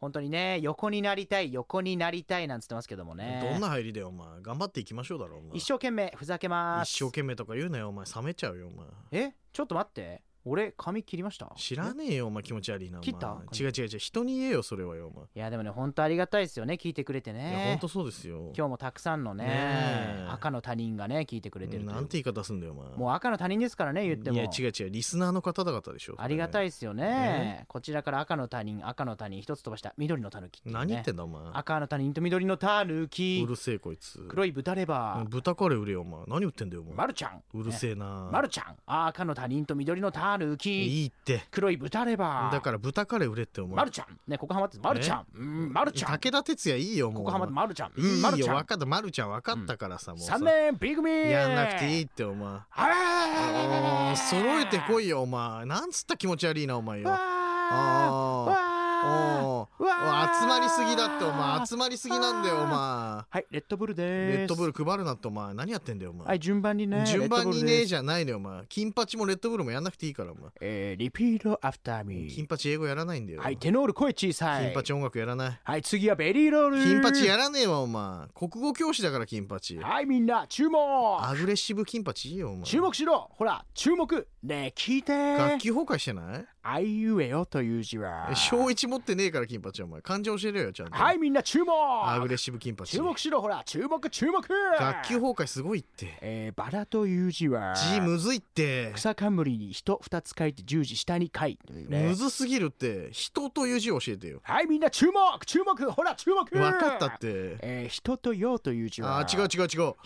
本当にね、横になりたいなんつってますけどもね。 どんな入りだよお前。頑張っていきましょうだろお前。 一生懸命ふざけます。 一生懸命とか言うなよお前。冷めちゃうよお前。 ちょっと待って、俺髪切りました？ 知らねえよお前。気持ち悪いなお前。 切った？ 違う人に言えよそれはよお前。 いやでもね、本当ありがたいですよね、聞いてくれてね。 いや本当そうですよ。 今日もたくさんのねね赤の他人がね聞いてくれてるという。 なんて言い方すんだよお前。 もう赤の他人ですからね、言っても。 いや違うリスナーの方々でしょ。 ありがたいですよね。こちらから赤の他人一つ飛ばした緑のタヌキっていうね。 何言ってんだお前。 赤の他人と緑のタヌキ。 うるせえこいつ。 黒い豚レバー。 豚カレー売れよお前。何言ってんだよお前。 マルちゃん。 うるせえな。 マルちゃん。赤の他人と緑のタヌキ。 いいって。 黒い豚レバー。 だから豚カレー売れってお前。 マルちゃんね、ここハマってマルちゃん。マルちゃん。 武田鉄矢いいよもう。 ここハマってマルちゃん。 いいよ分かった。マルちゃん分かったからさ、もうさ 3年 B 組やんなくていいってお前。揃えてこいよお前。なんつった気持ち悪いなお前よ。集まりすぎだってお前。集まりすぎなんだよお前。 はい、レッドブルでーす。 レッドブル配るなってお前。何やってんだよお前。 はい、順番にね。 順番にねじゃないのよお前。金八もレッドブルもやんなくていいからお前。リピートアフターミー。 金八英語やらないんだよ。 はい、テノール声小さい。 金八音楽やらない。 はい、次はベリーロール。 金八やらねえわお前。国語教師だから金八。 はい、みんな注目。 アグレッシブ金八いいよお前。 注目しろ。ほら注目。ねえ聞いて。 楽器崩壊してない？ あいうえよという字は小一持ってねえから金八お前。漢字教えろよちゃんと。 はいみんな注目。 アグレッシブ金八。 注目しろ。ほら注目。楽器崩壊すごいって。 バラという字は字むずいって。 草冠に人2つ書いて十字下に書いて、ね、 むずすぎるって。人という字教えてよ。 はいみんな注目。ほら注目。 分かったって。 人とよという字は違う。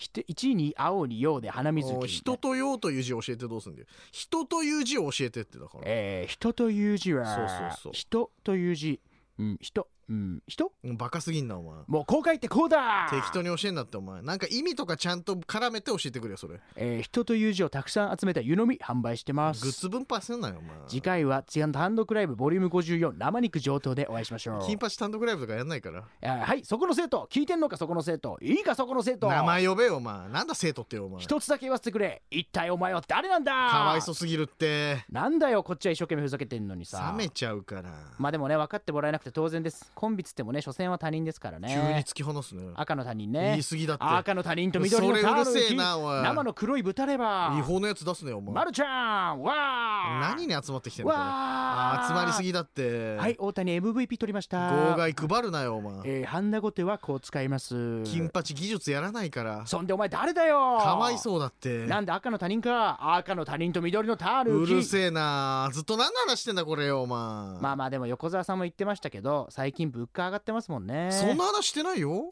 1に青によで花水木。 人とよという字教えてどうすんだよ。人という字を教えてってだから。 人という字はそう人という字、人バカすぎんなお前。 もうこう書いてこうだ。 適当に教えんなってお前。なんか意味とかちゃんと絡めて教えてくれよそれ。 人という字をたくさん集めた湯飲み販売してます。 グッズ分配すんなよお前。 次回は単独ライブボリューム54生肉上等でお会いしましょう。 金八単独ライブとかやんないから。 はい、そこの生徒聞いてんのか。そこの生徒いいか。そこの生徒名前呼べよお前。なんだ生徒ってよお前。 一つだけ言わせてくれ。一体お前は誰なんだ。 かわいそすぎるって。 なんだよこっちは一生懸命ふざけてんのにさ。 冷めちゃうから。 まあでもね、分かってもらえなくて当然です。コンビつってもね、所詮は他人ですからね。 急に突き放すね。 赤の他人ね。 言い過ぎだって。 赤の他人と緑のタヌキ。 それうるせえなおい。 生の黒い豚レバー。 違法のやつ出すねよお前。 マルちゃんわー。 何に集まってきてんのこれ。集まりすぎだって。 はい、大谷 MVP 取りました。 号外配るなよお前。 ハンダゴテはこう使います。 金八技術やらないから。 そんでお前誰だよ。 かわいそうだって。 なんで赤の他人か。赤の他人と緑のタヌキ。 うるせえな。ずっと何の話してんだこれよお前。 まあでも横澤さんも言ってましたけど、最近物価上がってますもんね。 そんな話してないよ。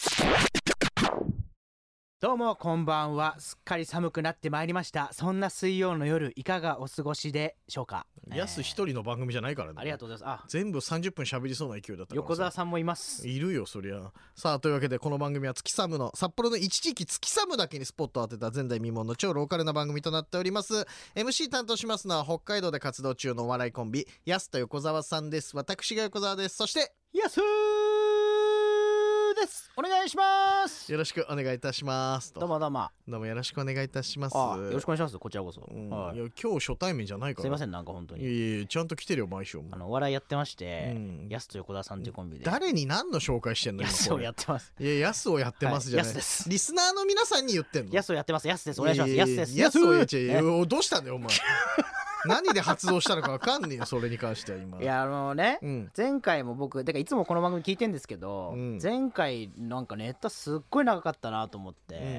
どうもこんばんは。すっかり寒くなってまいりました。そんな水曜の夜いかがお過ごしでしょうか。 やす一人の番組じゃないからね。 ありがとうございます。 全部30分喋りそうな勢いだったから。 横澤さんもいます。 いるよそりゃ。さあというわけでこの番組は月寒の札幌の一地域月寒だけにスポットを当てた前代未聞の超ローカルな番組となっております。 MC 担当しますのは北海道で活動中のお笑いコンビやすと横澤さんです。私が横澤です。そしてやすです。お願いします。 よろしくお願いいたします。 どうもどうもよろしくお願いいたします。 よろしくお願いします。こちらこそ、 いや今日初対面じゃないからすいません。なんか本当にいやちゃんと来てるよ毎週も。 お笑いやってまして、やすと横田さんっていうコンビで。 誰に何の紹介してんの。 やすをやってます。 いややすをやってますじゃない、 やすです。 リスナーの皆さんに言ってんの。 やすをやってます。やすです。お願いします。やすです。 やすをやっちゃどうしたんだよお前。何で発動したのか分かんねえよそれに関しては今。 いや前回も僕だからいつもこの番組聞いてんですけど、前回なんかネタすっごい長かったなと思って、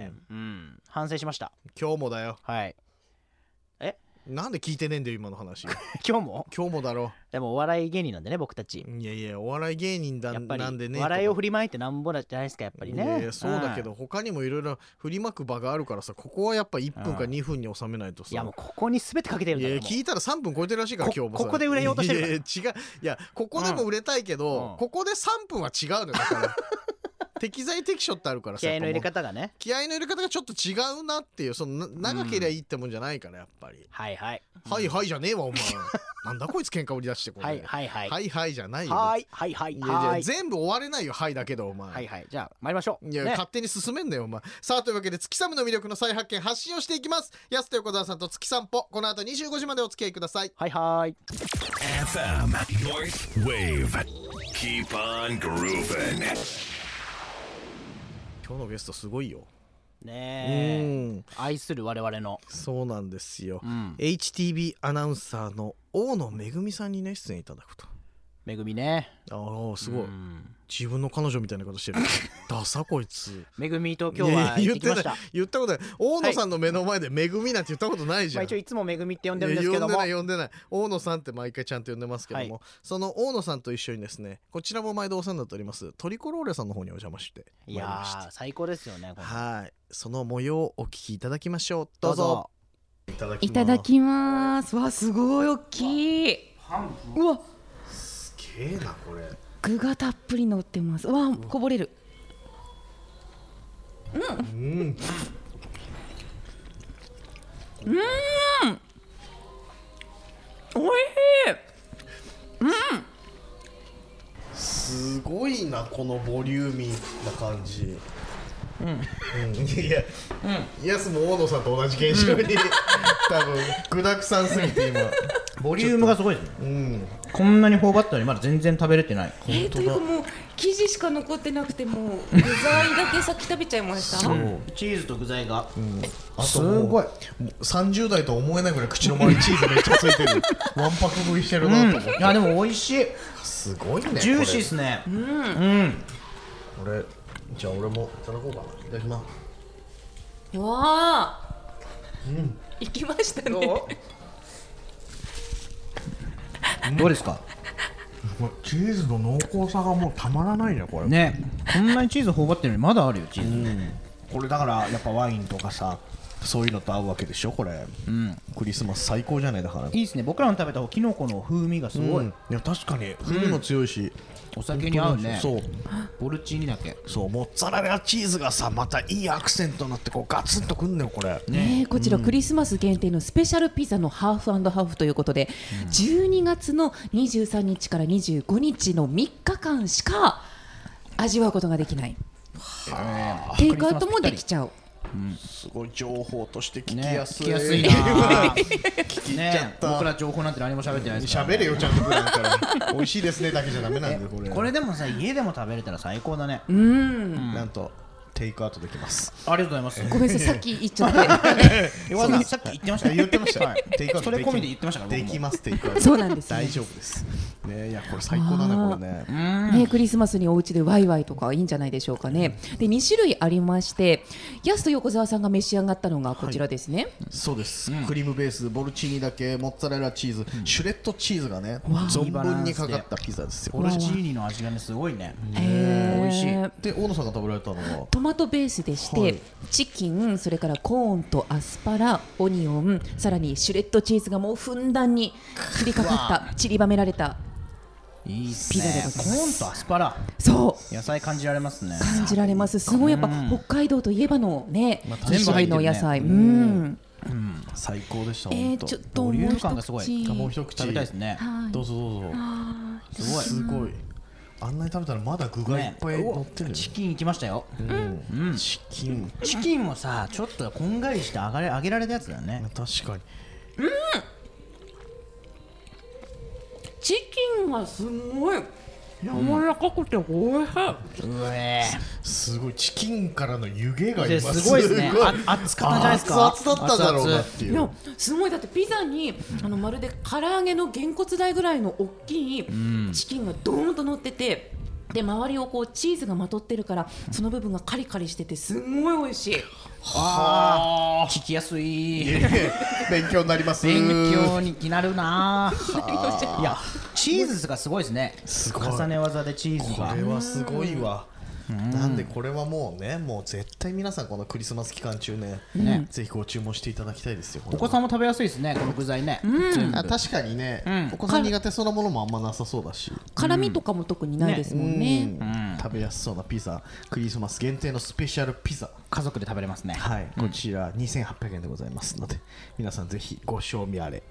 反省しました。 今日もだよ。 はい。 なんで聞いてねえんだよ今の話。 今日もだろ。 でもお笑い芸人なんでね僕たち。 いやお笑い芸人だなんでね。 笑いを振りまいてなんぼだじゃないですかやっぱりね。 いやそうだけど他にもいろいろ振りまく場があるからさ、ここはやっぱ1分か2分に収めないとさ。 いやもうここに全てかけてるんだ。 いや聞いたら3分超えてるらしいから今日もさ。 ここで売れようとしてるから。 いや違う。いやここでも売れたいけど、ここで3分は違うのよだから。 適材適所ってあるからさ、 気合の入れ方がね。 気合の入れ方がちょっと違うなっていう、その長ければいいってもんじゃないからやっぱり、 はいはい。 はいはいじゃねえわお前なんだこいつ喧嘩売り出してこれ、 はいはいはい。 はいはいじゃないよ、 はいはいはいいやはい。 全部終われないよはいだけどお前、 はいはい。じゃあ参りましょう。 いや、 ね勝手に進めんだよお前。さあというわけで月寒の魅力の再発見発信をしていきます。やすと横澤さんと月散歩、この後25時までお付き合いください。 はいはい。 FM North Wave. Keep on grooving. 今日のゲストすごいよ。 ねえ。愛する我々の。 そうなんですよ、 うん。 HTB アナウンサーの大野めぐみさんにね出演いただくと。 めぐみね。 ああすごい、 うん自分の彼女みたいなことしてるダサこいつ。 めぐみと今日は行ってきました。 言ったことない。大野さんの目の前でめぐみなんて言ったことないじゃん、 まあ一応いつもめぐみって呼んでるんですけども。 呼んでない大野さんって毎回ちゃんと呼んでますけども、 はいその大野さんと一緒にですね、こちらも毎度お世話になっておりますトリコローレさんの方にお邪魔していやー最高ですよね。これはい、その模様をお聞きいただきましょう。どどううぞ。 ぞ。 いただきます。わ、すごい大きい。うわ、 すげえなこれ。 具がたっぷり乗ってます。わ、こぼれる。おいしい。 すごいなこのボリューミーな感じ。いや、やすも大野さんと同じ現象に、多分具だくさんすぎて今。 ボリュームがすごいですね。こんなに頬張ったのにまだ全然食べれてない。 というかもう生地しか残ってなくて、もう具材だけ先食べちゃいました。 チーズと具材が。 あともう30代とは思えないぐらい口の周りチーズめっちゃついてる。わんぱく食いしてるなと思って。 いやでも美味しい。 すごいね。 ジューシーですね。 これじゃあ俺もいただこうかな。いただきます。 わあ、行きましたね。 どうですか。 チーズの濃厚さがもうたまらないねこれ。 ね、こんなにチーズ頬張ってるのにまだあるよチーズ。 これだからやっぱワインとかさ、そういうのと合うわけでしょこれ。クリスマス最高じゃないだから。 いいですね。僕らの食べたキノコの風味がすごい。 いや確かに風味も強いし、 お酒に合うね。 そうボルチーニだけ。 そう、モッツァレラチーズがさまたいいアクセントになってこうガツンとくんねよこれ。 こちらクリスマス限定のスペシャルピザのハーフ&ハーフということで、12月の23日から25日の3日間しか味わうことができない。テイクアウトもできちゃう。 すごい情報として聞きやすい。 聞きやすいな。 聞き入っちゃった僕ら情報なんて何も喋ってないですからね。 喋れよちゃんと普段から美味しいですねだけじゃダメなんだよこれ。 これでもさ家でも食べれたら最高だね。 なんとテイクアウトできます。 ありがとうございます。 ごめんなさい、さっき言っちゃって岩田さんさっき言ってました。 言ってました。 はいテイクアウトそれ込みで言ってましたから僕もできますテイクアウト。 そうなんですね大丈夫ですね。いやこれ最高だねこれね。 ね、クリスマスにお家でワイワイとかいいんじゃないでしょうかね。で2種類ありまして、やすと横澤さんが召し上がったのがこちらですね。 そうです、クリームベースボルチーニだけモッツァレラチーズ、シュレッドチーズがね存分にかかったピザですよ。 ボルチーニの味がねすごいね。美美味しい。 で大野さんが食べられたのはトマトベースでして、 はいチキン、それからコーンとアスパラ、オニオン、さらにシュレッドチーズがもうふんだんに振りかかった散りばめられたいいっすピザでね。コございますーンとアスパラそう野菜感じられますね。 感じられます。すごいやっぱ北海道といえばのね、 全部入ってるねの野菜。 最高でした本当。 ちょっとボリューもうム感がすごい一口もう一口食べたいですね。 はいどうぞどうぞ。すごいあんなに食べたらまだ具がいっぱい乗ってるよ。 チキンいきましたよ。 チキンチキンもさちょっとこんがりして揚げられたやつだよね。 確かにチキンがすごい柔らかくておいしい。 うえすごいチキンからの湯気がー。 今すごいですね。熱かったんじゃないですか。 熱々だっただろうなっていいうやすごい。だってピザにまるで唐揚げのげんこつ大ぐらいの大きいチキンがドーンと乗ってて、で周りをこうチーズがまとってるからその部分がカリカリしててすんごい美味しい。 あー聞きやすい。 勉強になります。 勉強になるな。いやチーズがすごいですね。 すごい重ね技でチーズが。 これはすごいわ。なんでこれはもうね、もう絶対皆さんこのクリスマス期間中ね、ぜひご注文していただきたいですよ。 お子さんも食べやすいですねこの具材ね。全部あ確かにね、お子さん苦手そうなものもあんまなさそうだし、 辛みとかも特にないですもんね。 食べやすそうなピザ、クリスマス限定のスペシャルピザ、 家族で食べれますね。 はい、こちら2800円でございますので、皆さんぜひご賞味あれ。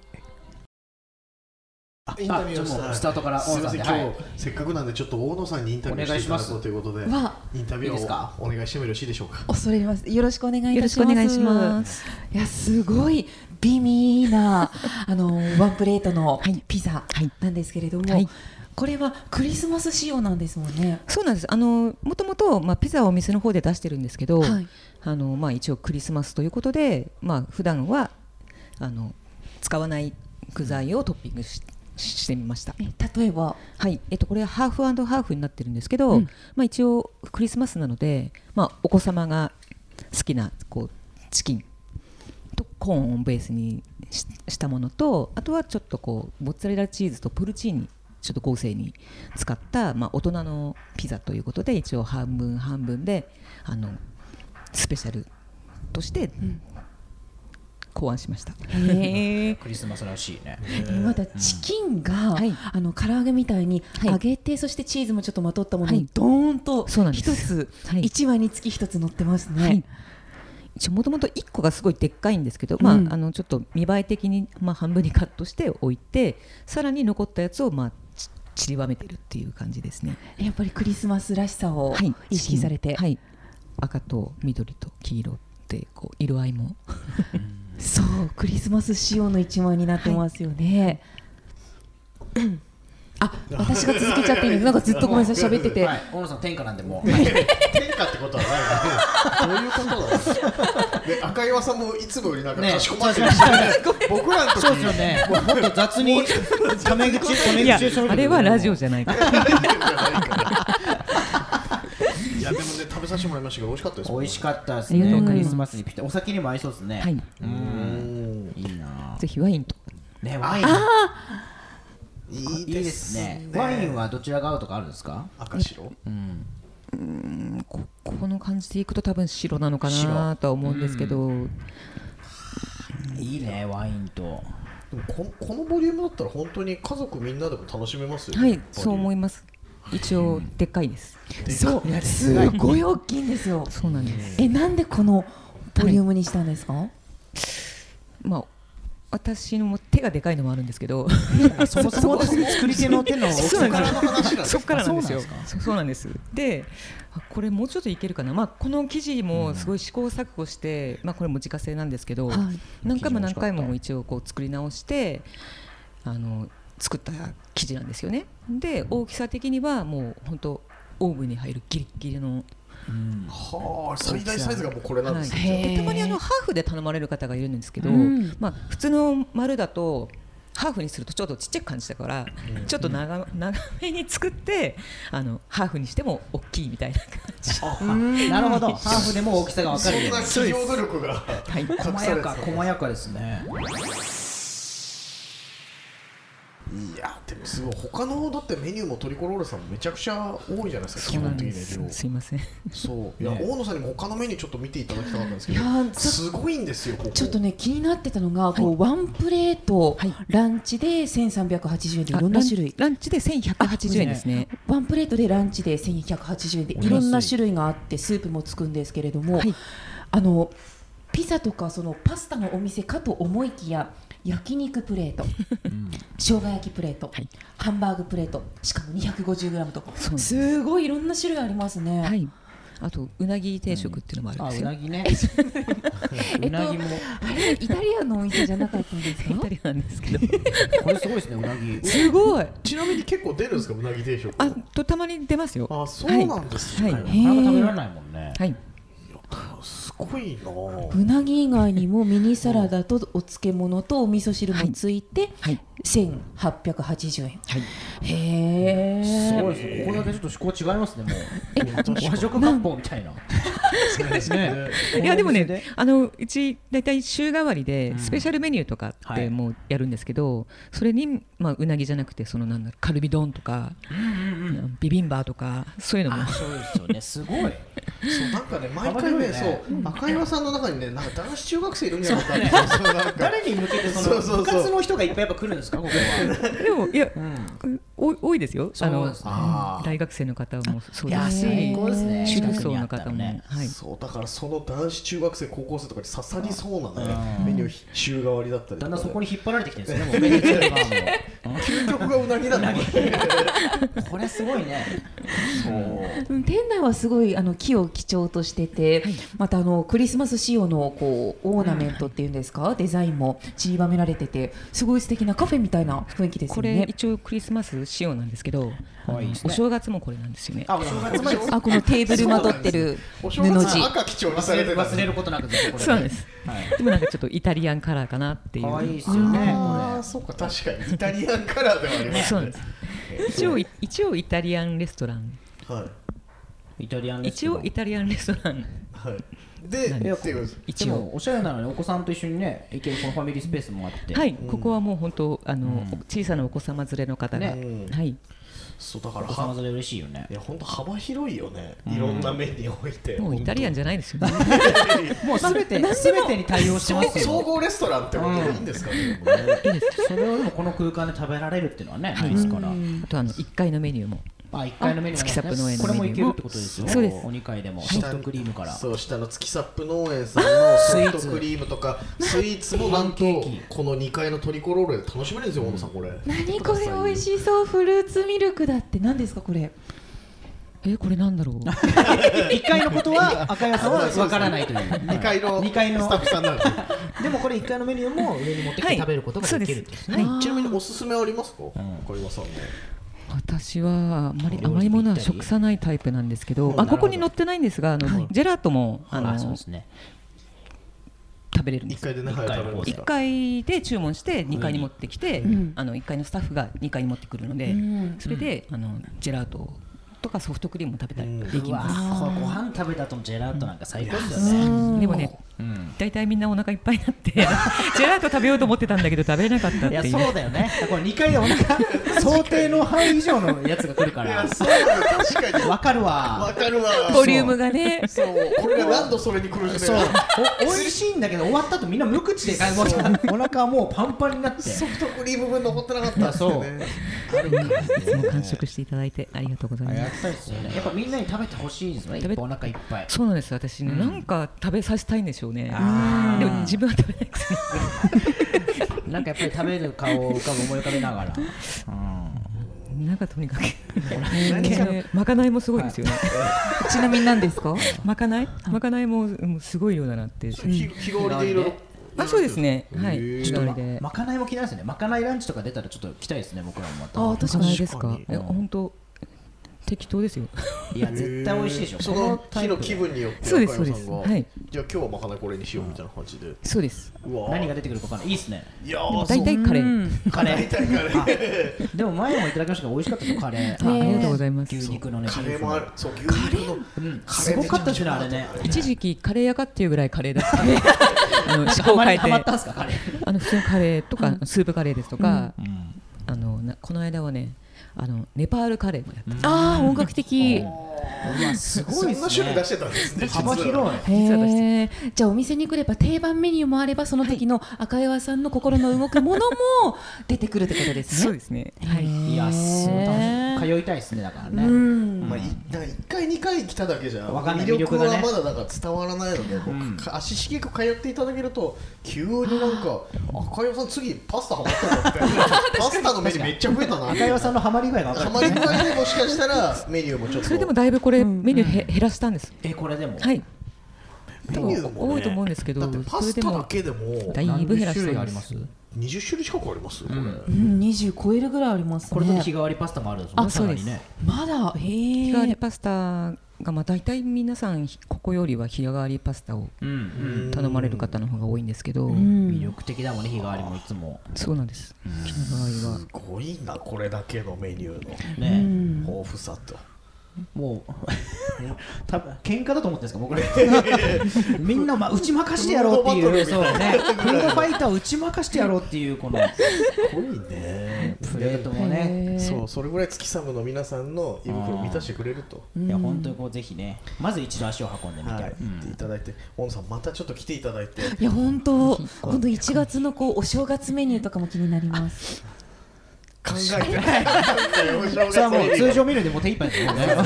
インタビューをじゃあもうスタートからすみません、今大野さんで日せっかくなんでちょっと大野さんにインタビューしていただこうということで、インタビューをお願いしてもよろしいでしょうか。 恐れ入ります。よろしくお願いいたします。 よろしくお願いします。 いや、すごい美味なワンプレートのピザなんですけれども、 はい、 これはクリスマス仕様なんですもんね。 そうなんです。もともとピザはお店の方で出してるんですけど、 はい、 一応クリスマスということで、普段は使わない具材をトッピングしてみました。 例えば、 はい、これはハーフ&ハーフになってるんですけど、一応クリスマスなので、お子様が好きなチキンとコーンをベースにしたものと、あとはちょっとモッツァレラチーズとポルチーニちょっと合成に使った、大人のピザということで、一応半分半分でスペシャルとして考案しました。 クリスマスらしいね。 まだチキンが、唐揚げみたいに揚げて、そしてチーズもちょっとまとったものにドーンと一つ、1枚につき1つ乗ってますね。 もともと1個がすごいでっかいんですけど、ちょっと見栄え的に半分にカットしておいて、さらに残ったやつを散りばめてるっていう感じですね。 やっぱりクリスマスらしさを意識されて、 赤と緑と黄色って色合いもそうクリスマス仕様の一枚になってますよね。私が続けちゃっていいんです。なんかずっとごめんなさい喋ってて、 大野さん天下なんでもう天下ってことはないの。どういうことだ。で赤岩さんもいつもよりなんかかしこまってるし、僕らの時そうですよね。もっと雑にタメ口いやあれはラジオじゃないから。 いやでもね、食べさせてもらいましたけど美味しかったです。 美味しかったですね。クリスマスにぴったり、お酒にも合いそうですね。 はい。 いいな。 ぜひワインとね、ワイン。いいですね。ワインはどちらが合うとかあるんですか？ 赤白？ この感じでいくと多分白なのかなとは思うんですけど、 いいね、ワインと。 でもこのボリュームだったら本当に家族みんなでも楽しめますよね。 はい、そう思います。一応でっかいです。 そう、すごい大きいんですよ。 そうなんです。 なんでこのボリュームにしたんですか？ 私の手がでかいのもあるんですけど、 そもそも作り手の手の大きさからの話なんですか？ そこからなんですよ。そうなんです。で、これもうちょっといけるかな。この生地もすごい試行錯誤して、これも自家製なんですけど、何回も一応作り直して作った生地なんですよね。で、大きさ的にはもう本当オーブンに入るギリギリの。 最大サイズがもうこれなんですね。 でたまにハーフで頼まれる方がいるんですけど、普通の丸だとハーフにするとちょっとちっちゃく感じたから、ちょっと長めに作ってハーフにしても大きいみたいな感じ。 なるほど。ハーフでも大きさが分かる。 そんな企業努力が細やかですね。 いやでもすごい、他のだってメニューもトリコロールさんもめちゃくちゃ多いじゃないですか。基本的にすいません。 そういや、大野さんにも他のメニューちょっと見ていただきたかったんですけど、すごいんですよ。 ちょっとね気になってたのが、ワンプレート、ランチで1380円でいろんな種類、 ランチで1180円ですね。 ワンプレートでランチで1180円でいろんな種類があって、スープもつくんですけれども、ピザとかそのパスタのお店かと思いきや、焼肉プレート、生姜焼きプレート、ハンバーグプレート、しかも 250g とすごいいろんな種類ありますね。 あとうなぎ定食っていうのもあるんですよ。 うなぎね。うなぎもあれイタリアンのお店じゃなかったんですか？ イタリアンですけどこれすごいですね、うなぎ。 すごい。 ちなみに結構出るんですか、うなぎ定食？ たまに出ますよ。 そうなんですね。 なかなか食べられないもんね。 すごいな。 うなぎ以外にもミニサラダとお漬物とお味噌汁もついて1880円。へえ。 すごいですね。ここだけちょっと思考違いますね。もう和食割烹みたいな。そうですね。 いやでもね、うちだいたい週替わりでスペシャルメニューとかってもうやるんですけど、それにうなぎじゃなくてカルビ丼とかビビンバとかそういうのも。 そうですよね。すごい。 そうなんかね毎回ね、そう赤岩さんの中にねなんか男子中学生いるんじゃないかって誰に向けてその部活の人がいっぱいやっぱ来るんですかここは。 でもいや、多いですよ。大学生の方もそうですし、 最高ですね。 中学生の方も、はい。 そうだからその男子中学生高校生とかに刺さりそうなねメニュー週替わりだったり。 だんだんそこに引っ張られてきてるんですね。もうメニュー作る側も。 究極がうなぎだね。 これすごいね。 店内はすごい木を基調としてて、またクリスマス仕様のこうオーナメントっていうんですか、デザインも散りばめられててすごい素敵なカフェみたいな雰囲気ですよね。 これ一応クリスマス仕様なんですけど、お正月もこれなんですよね。 お正月もこのテーブルまとってる布地赤基調にされて忘れることなくぜひこれそうです。でもなんかちょっとイタリアンカラーかなっていう。 可愛いですよね。 ああそうか確かにイタリアンカラーではありますね。 そうなんです。一応イタリアンレストラン。 はい。 一応イタリアンレストラン。 はい。で一応おしゃれなのにお子さんと一緒にね行けるこのファミリースペースもあって、 はい、ここはもう本当小さなお子様連れの方が、はい。 そうだからお子様連れ嬉しいよね。 いや本当幅広いよね。いろんなメニューを置いて。 もうイタリアンじゃないですよね。 もうすべてに対応してますよ。 総合レストランってことでいいんですかね。 それをでもこの空間で食べられるっていうのはねいいですから。 あと1階のメニューも。 1階のメニュー月サップ農園のメニューもこれもいけるってことですよ。 そうです。 お2階でもソフトクリームからそう下の月サップ農園さんのソフトクリームとかスイーツもなんとこの2階のトリコロールで楽しめるんですよ小野さんこれ。 何これ美味しそう。フルーツミルクだって何ですかこれ。 これなんだろう。 1階のことは赤谷さんは分からないという。 2階のスタッフさんなんで。 でもこれ1階のメニューも上に持ってきて食べることができるってですね。 ちなみにおすすめありますか赤岩さんの。 私は甘いものは食さないタイプなんですけど、ここに載ってないんですがジェラートも食べれるんです。1階で注文して2階に持ってきて1階のスタッフが2階に持ってくるので、それでジェラートとかソフトクリームを食べたりできます。 ご飯食べた後のジェラートなんか最高ですよね。 でもね大体みんなお腹いっぱいになってジェラート食べようと思ってたんだけど食べれなかったっていう。 いやそうだよね。これ2回でお腹想定の範囲以上のやつが来るから。確かにわかるわ。 ボリュームがね。 そうこれが何度それに来るんですね。 美味しいんだけど終わった後みんな無口でお腹はもうパンパンになってソフトクリーム分残ってなかった。 そう。 いつも完食していただいてありがとうございます。 やっぱみんなに食べてほしいですね。お腹いっぱい。 そうなんです。私ねなんか食べさせたいんでしょうね。でも自分は食べないくせになんかやっぱり食べる顔を思い浮かべながらなんかとにかくまかないもすごいですよね。 ちなみに何ですか。 まかないもすごいようだなって。 日替わりでいろいろ。 そうですね。はい。日替わりで。 まかないも気になるんですね。まかないランチとか出たらちょっと来たいですね。僕らもまた。 まかないですか。本当適当ですよ。 いや絶対美味しいでしょ。 その日の気分によってそうです。はい。 じゃあ今日はまかないこれにしようみたいな感じで。 そうです。 何が出てくるか分からない。いいですね。 いや大体カレー。でも前もいただきましたけど美味しかったですカレー。 ありがとうございます。 牛肉のね。 カレーもある。そう牛肉のすごかったですねあれね。 一時期カレー屋かっていうぐらいカレーだったね。思考変えて。 ハマったんですかカレー。 普通のカレーとかスープカレーですとかこの間はねネパールカレーもやってああ本格的。 すごいそんな種類出してたんですね。 幅広い。 じゃあお店に来れば定番メニューもあればその時の赤岩さんの心の動くものも出てくるってことですね。 そうですね。 いやすごい通いたいですねだからね。 まあ1回2回来ただけじゃ魅力はまだなんか伝わらないので足しげく通っていただけると急になんか赤岩さん次パスタハマったのみたいなパスタのメニューめっちゃ増えたな。 赤岩さんのハマり具合が分かる。 ハマり具合でもしかしたらメニューもちょっとそれでもだいぶこれメニュー減らしたんです。 これでも。 はい。 メニューも多いと思うんですけど、 だってパスタだけでもだいぶ減らしたんです。 20種類近くありますこれ。 20超えるぐらいありますね。 これで日替わりパスタもあるんですもんね。 そうです。 まだ日替わりパスタが大体皆さんここよりは日替わりパスタを頼まれる方の方が多いんですけど、 魅力的だもんね日替わりもいつも。 そうなんです。日替わりはすごいなこれだけのメニューの豊富さと。 もう多分喧嘩だと思ってるんですか僕らみんな打ち負かしてやろうっていうそうねフードファイターを打ち負かしてやろうっていうこのすごいね。 プレートもねそうそれぐらい月サムの皆さんの胃袋を満たしてくれると。 いや本当にこうぜひねまず一度足を運んでみて、 はい、行っていただいて、大野さんまたちょっと来ていただいて。 いや本当今度1月のお正月メニューとかも気になります。 考えてないそれはもう通常メニューでもう手一杯ですよね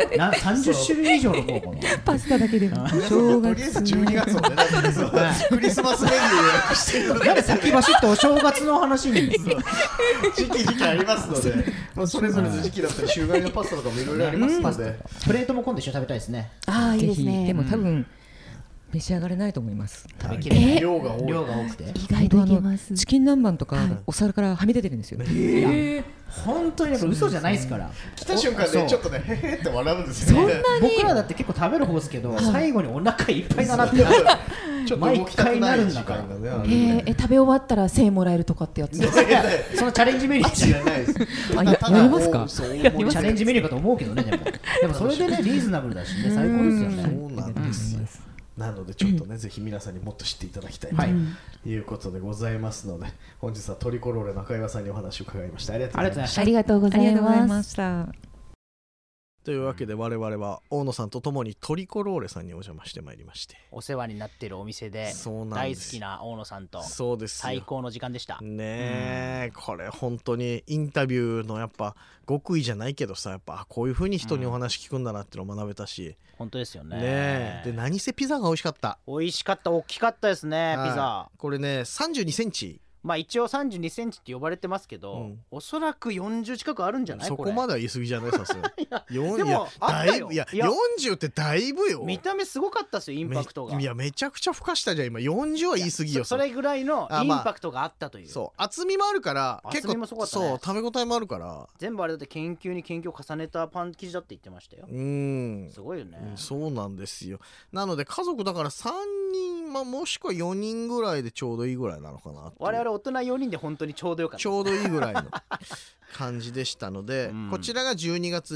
30種類以上の方このパスタだけでもとりあえず12月をねクリスマスメニュー予約していただいて、 なんで先走ってお正月の話に時期ありますので、まあ、それぞれの時期だったり週替わりのパスタとかもいろいろありますので、 プレートも今度一緒に食べたいですね。 ああいいですね。 でも多分召し上がれないと思います。 食べきれない量が多くて意外といけます。 チキン南蛮とかお皿からはみ出てるんですよ。 本当にやっぱ嘘じゃないですから。 来た瞬間ねちょっとねへへって笑うんですよね。 僕らだって結構食べる方ですけど最後にお腹いっぱいだなってちょっと動きたくない時間がね。 食べ終わったら1000円もらえるとかってやつ。 そのチャレンジメニューじゃないです。 やりますか？ チャレンジメニューかと思うけどねでもそれでねリーズナブルだしね最高ですよね。 そうなんですよ。なのでちょっとねぜひ皆さんにもっと知っていただきたいということでございますので、本日はトリコローレ中岩さんにお話を伺いました。ありがとうございました。 ありがとうございました。 というわけで我々は大野さんとともにトリコローレさんにお邪魔してまいりまして、 お世話になっているお店で大好きな大野さんと最高の時間でしたねえ。これ本当にインタビューのやっぱ極意じゃないけどさ、やっぱこういう風に人にお話聞くんだなっていうのを学べたし、 本当ですよね。 で何せピザが美味しかった。 美味しかった。大きかったですねピザ。 これね32センチ、 まあ一応32センチって呼ばれてますけど、おそらく40近くあるんじゃない？ そこまでは言い過ぎじゃない？さすがでもあったよ。 いや40ってだいぶよ。 見た目すごかったですよインパクトが。 いやめちゃくちゃふかしたじゃん今。40は言い過ぎよ。 それぐらいのインパクトがあったという。 そう厚みもあるから結構そう食べ応えもあるから、 全部あれだって研究に研究を重ねたパン生地だって言ってましたよ。すごいよね。 そうなんですよ。なので家族だから3人、もしくは4人ぐらいでちょうどいいぐらいなのかな。 我々大人4人で本当にちょうどよかった。 ちょうどいいぐらいの感じでしたので、こちらが12月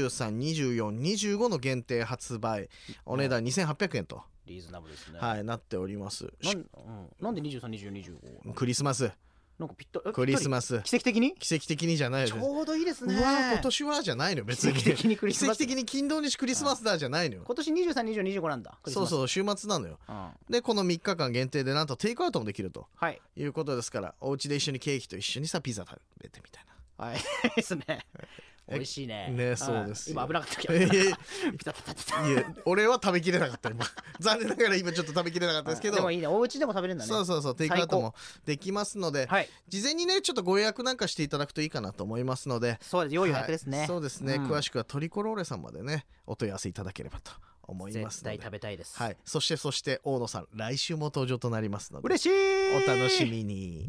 23、24、25の限定発売、お値段2800円とリーズナブルですね。 はいなっております。 なんで23、24、25？ クリスマス。 なんかぴったりクリスマス。 奇跡的にじゃないよ。 ちょうどいいですね。 今年はじゃないの別に。 奇跡的にクリスマス。 奇跡的に金土日クリスマスだじゃないのよ。 今年23、24、25なんだ。 そう週末なのよ。でこの3日間限定でなんとテイクアウトもできるということですから、お家で一緒にケーキと一緒にさピザ食べてみたいな。 はいですね。美味しいね。 ねそうです。 今危なかったけど。いや俺は食べきれなかった今。残念ながら今ちょっと食べきれなかったですけど。 でもいいね。お家でも食べれるんだね。 そうテイクアウトもできますので、事前にねちょっとご予約なんかしていただくといいかなと思いますので。 そうです。良い予約ですね。 そうですね。詳しくはトリコローレさんまでねお問い合わせいただければと思いますので。 絶対食べたいです。 はい。そして大野さん来週も登場となりますので。 嬉しい。 お楽しみに。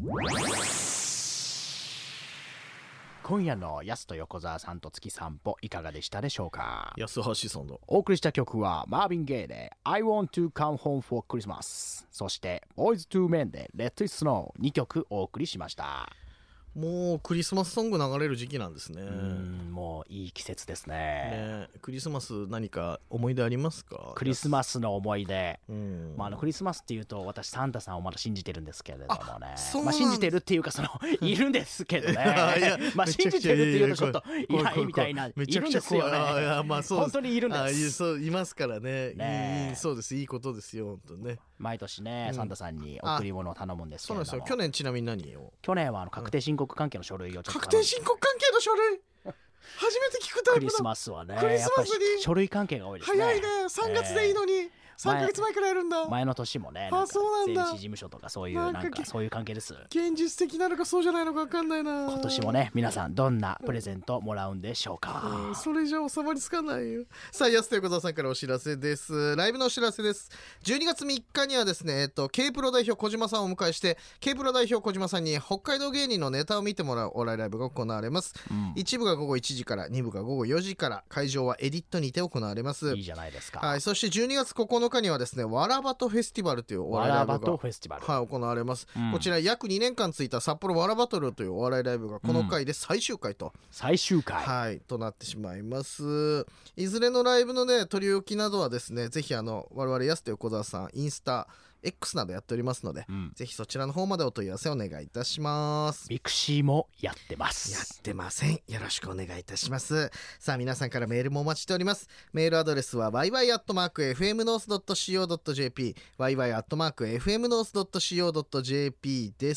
今夜のやすと横澤さんと月散歩いかがでしたでしょうか。 安橋さんのお送りした曲はマーヴィン・ゲイで I Want to Come Home for Christmas、 そしてボーイズ・トゥ・メンで Let It Snow 2曲お送りしました。 もうクリスマスソング流れる時期なんですね。 もういい季節ですね。 クリスマス何か思い出ありますか？ クリスマスの思い出、クリスマスっていうと私サンタさんをまだ信じてるんですけれどもね。信じてるっていうかいるんですけどね。信じてるっていうとちょっといないみたいな。いるんですよね。本当にいるんです。 そういますからね。そうです。いいことですよ本当ね。 毎年ねサンタさんに贈り物を頼むんですけれども。 そうなんですよ。去年ちなみに何を？ 去年は確定申告関係の書類をちょっと確定申告関係の書類初めて聞くタイプだ。 クリスマスはねクリスマスに書類関係が多いですね。 早いね。3月でいいのに3ヶ月前からやるんだ。 前の年もねそうなんだ。 税理士事務所とかそういうそういう関係です。 現実的なのかそうじゃないのか分かんないな。 今年もね皆さんどんなプレゼントもらうんでしょうか。 それじゃ収まりつかないよ。さあ安と横澤さんからお知らせです。ライブのお知らせです。12月3日にはですねK プロ代表小島さんをお迎えして K プロ代表小島さんに北海道芸人のネタを見てもらうお笑いライブが行われます。一部が午後1 時から、2部が午後4時から、会場はエディットにて行われます。 いいじゃないですか。 はい、そして12月9日にはですね、わらばとフェスティバルというお笑いライブが、 わらばとフェスティバル、 はい、行われます、 うん、 こちら約2年間ついた札幌わらバトルというお笑いライブがこの回で最終回と、 最終回、 はい、となってしまいます。いずれのライブのね取り置きなどはですね、ぜひ我々安手横澤さんインスタX などやっておりますので、ぜひそちらの方までお問い合わせお願いいたします。 ミクシーもやってます。 やってません。よろしくお願いいたします。さあ皆さんからメールもお待ちしております。メールアドレスは yy@fmnorth.co.jp yy@fmnorth.co.jp です。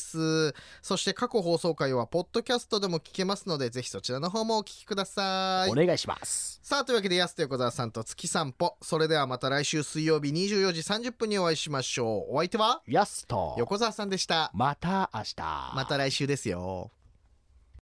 そして過去放送回はポッドキャストでも聞けますので、ぜひそちらの方もお聞きください。 お願いします。 さあというわけで安手横澤さんと月散歩、それではまた来週水曜日24時30分にお会いしましょう。お相手はやすと横澤さんでした。 また明日。 また来週ですよ。